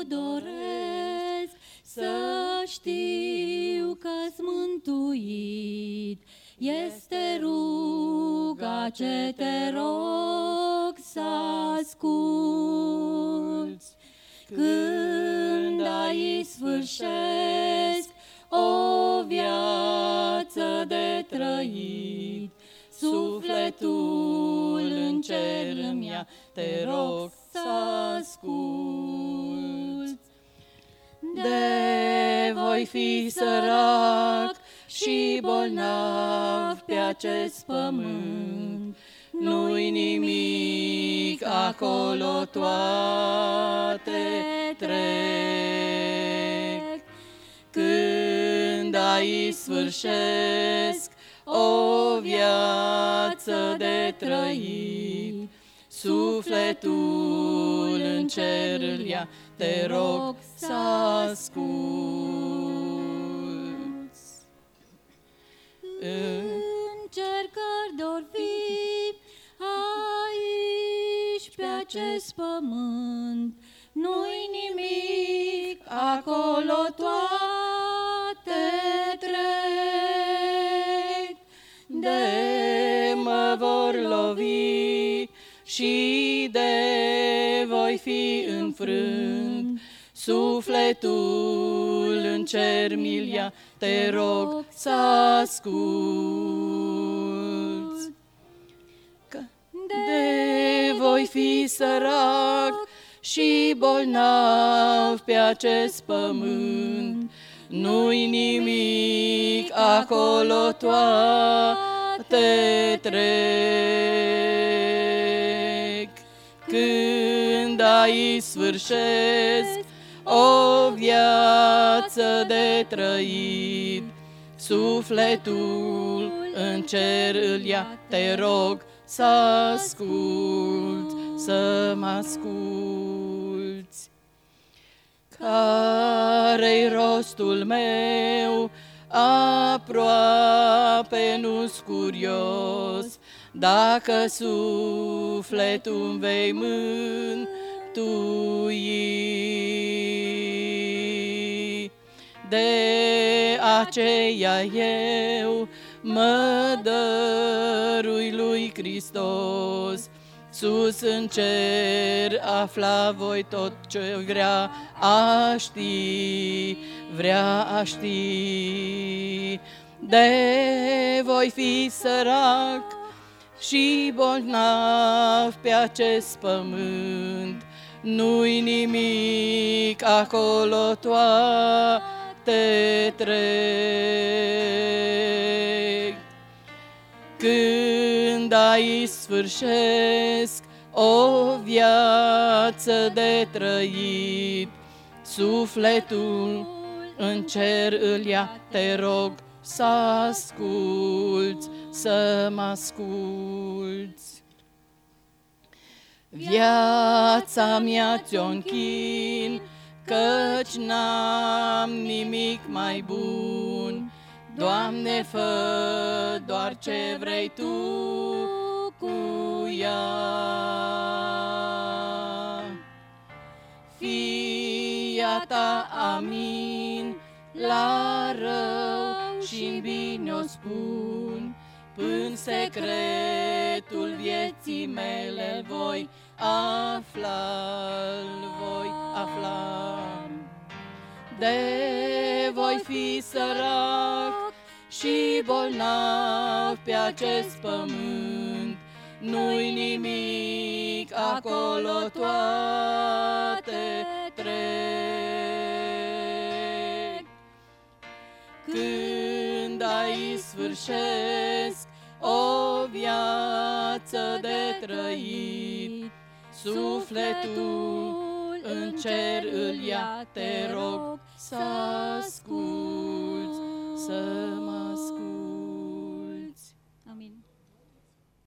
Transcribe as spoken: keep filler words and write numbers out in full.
doresc să știu că-s mântuit. Este ruga ce te rog să asculți. Când aici sfârșesc o viață de trăit, sufletul în cer îmi ia, te rog să asculți. De voi fi sărac și bolnav pe acest pământ, nu-i nimic, acolo toate trec. Când aici sfârșesc o viață de trăit, sufletul în cer îl ia, te rog să asculți. Încercări dor fi aici pe acest pământ, nu-i nimic, acolo toate trec. De mă vor lovi și de voi fi înfrânt, sufletul în cer mi-l ia, te rog să asculți. De voi fi sărac și bolnav pe acest pământ, nu-i nimic, acolo toate trec. Când aici sfârșesc o viață de trăit, sufletul în cer îl ia, te rog să asculți, să mă asculți. Care-i rostul meu, aproape nu-s curios, dacă sufletul vei mântui. De aceea eu mă dărui lui Hristos, sus în cer afla voi tot ce vrea a ști, vrea a ști. De voi fi sărac și bolnav pe acest pământ, nu-i nimic, acolo toate trec. Când aici sfârșesc o viață de trăit, sufletul în cer îl ia, te rog să asculți, să mă asculți. Viața mea ți-o închin, căci n-am nimic mai bun. Doamne, fă doar ce vrei Tu cu ea. Fie a Ta, amin, la rău și-n bine o spun, până secretul vieții mele voi afla, voi afla. De voi fi sărac și bolnav pe acest pământ, nu-i nimic, acolo toate trec. Când aici sfârșesc o viață de trăit, sufletul în cer îl ia, te rog să asculți, să mă